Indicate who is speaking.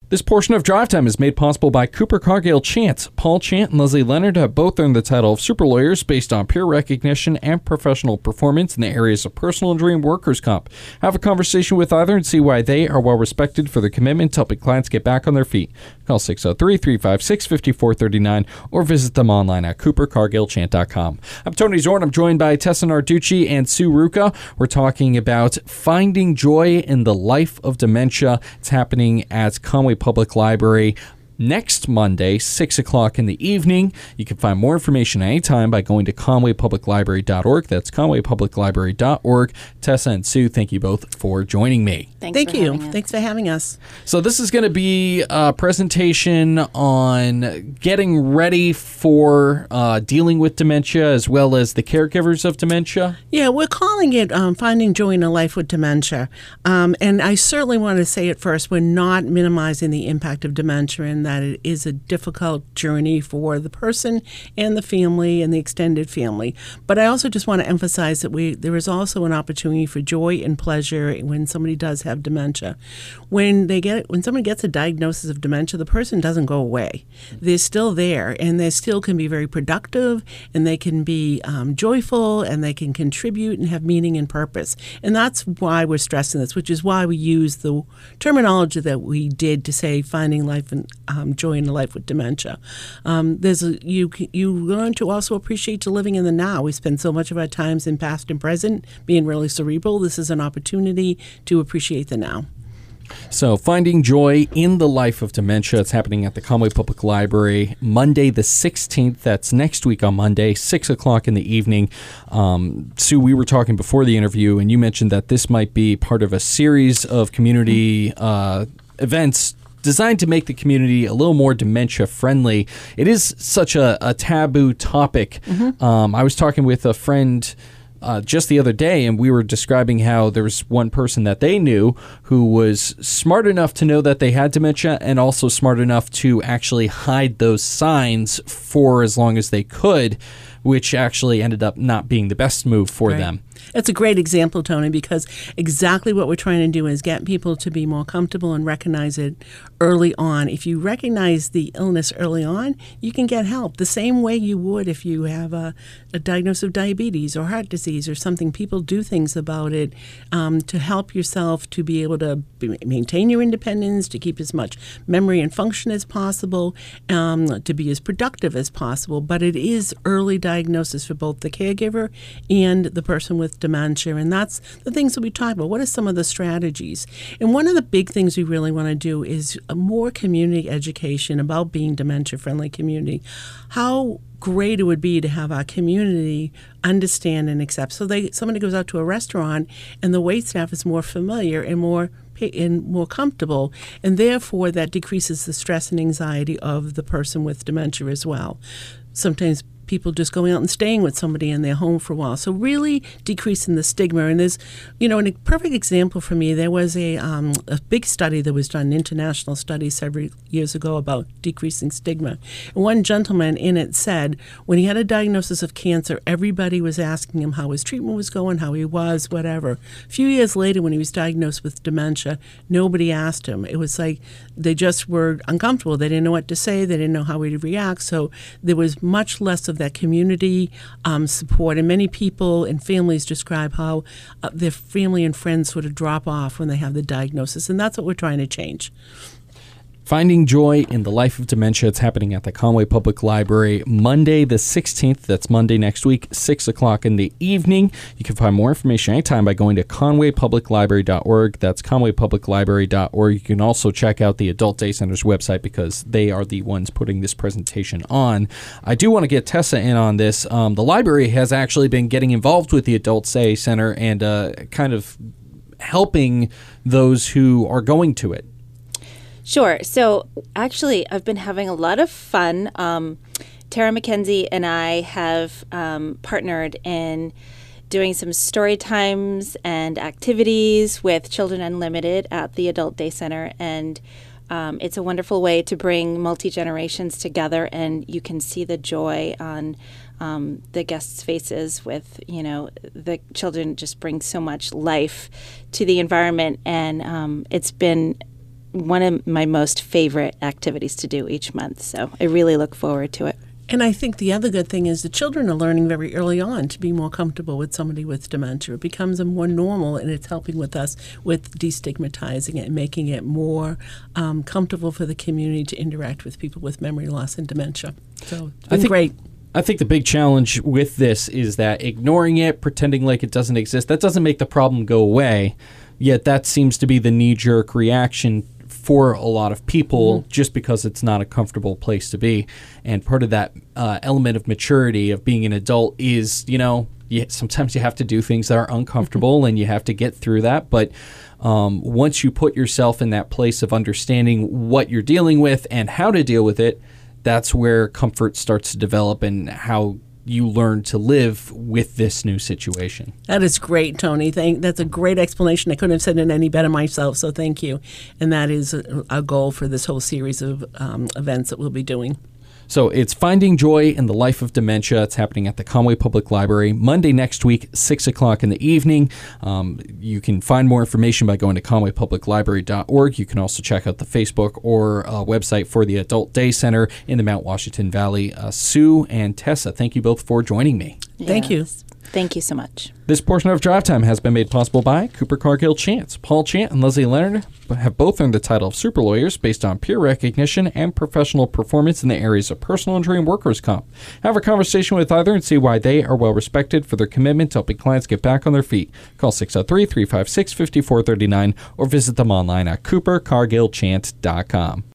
Speaker 1: This portion of Drive Time is made possible by Cooper Cargill Chant. Paul Chant and Leslie Leonard have both earned the title of super lawyers based on peer recognition and professional performance in the areas of personal injury and workers' comp. Have a conversation with either and see why they are well respected for their commitment to helping clients get back on their feet. Call 603-356-5439 or visit them online at coopercargillchant.com. I'm Tony Zorn. I'm joined by Tessa Narducci and Sue Ruka. We're talking about finding joy in the life of dementia. It's happening at Conway Public Library next Monday, 6 o'clock in the evening. You can find more information anytime by going to conwaypubliclibrary.org. That's conwaypubliclibrary.org. Tessa and Sue, thank you both for joining me.
Speaker 2: Thank you. Thanks for having us.
Speaker 1: So this is going to be a presentation on getting ready for dealing with dementia as well as the caregivers of dementia.
Speaker 2: Yeah, we're calling it Finding Joy in a Life with Dementia. And I certainly want to say at first, we're not minimizing the impact of dementia and that it is a difficult journey for the person and the family and the extended family. But I also just want to emphasize that there is also an opportunity for joy and pleasure when somebody does have dementia. When somebody gets a diagnosis of dementia, the person doesn't go away. They're still there, and they still can be very productive, and they can be joyful, and they can contribute and have meaning and purpose. And that's why we're stressing this, which is why we use the terminology that we did to say finding life and joy in a life with dementia. You learn to also appreciate to living in the now. We spend so much of our times in past and present being really cerebral. This is an opportunity to appreciate the now.
Speaker 1: So Finding Joy in the Life of Dementia. It's happening at the Conway Public Library Monday the 16th. That's next week on Monday, 6 o'clock in the evening. Sue, we were talking before the interview, and you mentioned that this might be part of a series of community events designed to make the community a little more dementia-friendly. It is such a taboo topic. Mm-hmm. I was talking with a friend just the other day, and we were describing how there was one person that they knew who was smart enough to know that they had dementia and also smart enough to actually hide those signs for as long as they could, which actually ended up not being the best move for them.
Speaker 2: That's a great example, Tony, because exactly what we're trying to do is get people to be more comfortable and recognize it early on. If you recognize the illness early on, you can get help the same way you would if you have a diagnosis of diabetes or heart disease or something. People do things about it to help yourself to be able to maintain your independence, to keep as much memory and function as possible, to be as productive as possible. But it is early diagnosis for both the caregiver and the person with dementia, and that's the things that we talk about. What are some of the strategies? And one of the big things we really want to do is a more community education about being dementia-friendly community. How great it would be to have our community understand and accept. So somebody goes out to a restaurant and the wait staff is more familiar and more comfortable, and therefore that decreases the stress and anxiety of the person with dementia as well. Sometimes people just going out and staying with somebody in their home for a while. So really decreasing the stigma. And there's, a perfect example for me, there was a big study that was done, an international study several years ago about decreasing stigma. And one gentleman in it said when he had a diagnosis of cancer, everybody was asking him how his treatment was going, how he was, whatever. A few years later, when he was diagnosed with dementia, nobody asked him. It was like they just were uncomfortable. They didn't know what to say. They didn't know how he'd react. So there was much less of that community support. And many people and families describe how their family and friends sort of drop off when they have the diagnosis. And that's what we're trying to change.
Speaker 1: Finding Joy in the Life of Dementia. It's happening at the Conway Public Library Monday the 16th. That's Monday next week, 6 o'clock in the evening. You can find more information anytime by going to conwaypubliclibrary.org. That's conwaypubliclibrary.org. You can also check out the Adult Day Center's website because they are the ones putting this presentation on. I do want to get Tessa in on this. The library has actually been getting involved with the Adult Day Center and kind of helping those who are going to it.
Speaker 3: Sure. So actually, I've been having a lot of fun. Tara McKenzie and I have partnered in doing some story times and activities with Children Unlimited at the Adult Day Center. And it's a wonderful way to bring multi-generations together, and you can see the joy on the guests' faces with, the children just bring so much life to the environment. And it's been one of my most favorite activities to do each month. So I really look forward to it.
Speaker 2: And I think the other good thing is the children are learning very early on to be more comfortable with somebody with dementia. It becomes a more normal, and it's helping with us with destigmatizing it and making it more comfortable for the community to interact with people with memory loss and dementia. So it's been great.
Speaker 1: I think the big challenge with this is that ignoring it, pretending like it doesn't exist, that doesn't make the problem go away. Yet that seems to be the knee-jerk reaction for a lot of people, just because it's not a comfortable place to be. And part of that element of maturity of being an adult is, sometimes you have to do things that are uncomfortable and you have to get through that. But once you put yourself in that place of understanding what you're dealing with and how to deal with it, that's where comfort starts to develop and how you learn to live with this new situation.
Speaker 2: That is great, Tony. That's a great explanation. I couldn't have said it any better myself, so thank you. And that is our goal for this whole series of events that we'll be doing.
Speaker 1: So it's Finding Joy in the Life of Dementia. It's happening at the Conway Public Library Monday next week, 6 o'clock in the evening. You can find more information by going to conwaypubliclibrary.org. You can also check out the Facebook or website for the Adult Day Center in the Mount Washington Valley. Sue and Tessa, thank you both for joining me.
Speaker 2: Thank you.
Speaker 3: Thank you so much.
Speaker 1: This portion of Drive Time has been made possible by Cooper Cargill Chance. Paul Chant and Leslie Leonard have both earned the title of super lawyers based on peer recognition and professional performance in the areas of personal injury and workers' comp. Have a conversation with either and see why they are well respected for their commitment to helping clients get back on their feet. Call 603-356-5439 or visit them online at coopercargillchant.com.